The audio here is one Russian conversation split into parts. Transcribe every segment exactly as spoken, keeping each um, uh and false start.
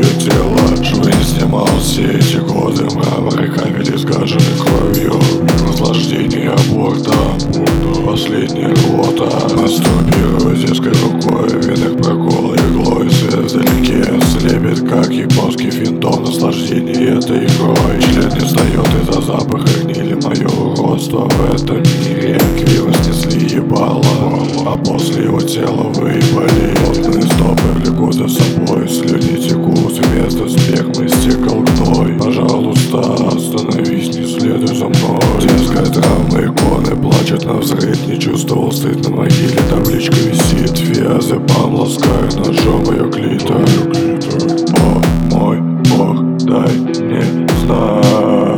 тело. Швы снимал все эти годы, мрамор и капели сгажены кровью. Наслаждение аборта, последняя рвота. Мастурбирую детской рукой, венок прокол иглой. Свет вдалеке слепит, как японский финтон. Наслаждение этой игрой. Член не встает из-за запаха гнили. Мое уродство в этом мире. Криво снесли ебало, а после его тела выебали. Потные стопы влекут за собой, слюни текут, вместо спермы стекал гной. Пожалуйста, остановись, не следуй за мной. Детская травма, иконы плачут навзрыд. Не чувствовал стыд, на могиле табличка висит. Фиазепам ласкает ножом ее клитор. О, мой бог, дай мне знать.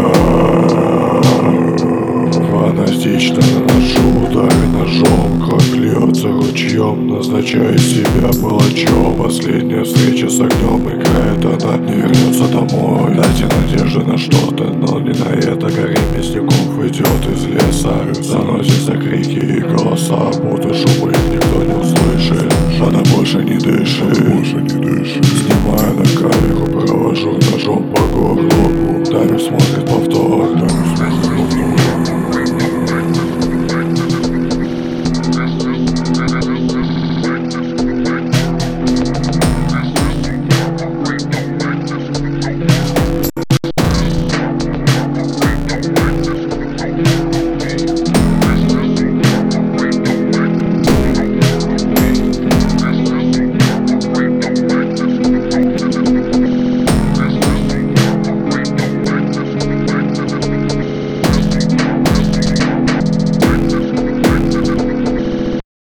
Фанатично наношу удары ножом. Кровь льется ручьем, назначаю себя палачом. Последняя встреча с огнем, играет она, не вернется домой. Дайте надежды на что-то, но не на это. Горе мясников идет из леса. Заносятся крики и голоса, будто шумы никто не услышит. Она больше не дышит, больше не дышит. Снимаю на камеру, провожу ножом по горлу. Таймер смотрит повтор.